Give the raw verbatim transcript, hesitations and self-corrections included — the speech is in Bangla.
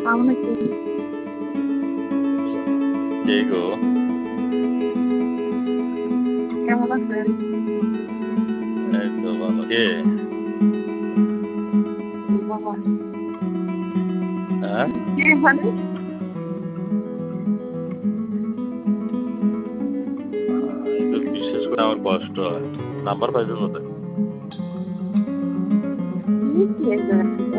আসসালামু আলাইকুম। কে গো? কেমন আছেন? এই তো ভালো। কে? বাবা। হ্যাঁ? কে মানে? আহ, এগুলো বিশেষ করে আমার কষ্ট হয়। নাম্বার পাইছো কোথায়? কি কি একজন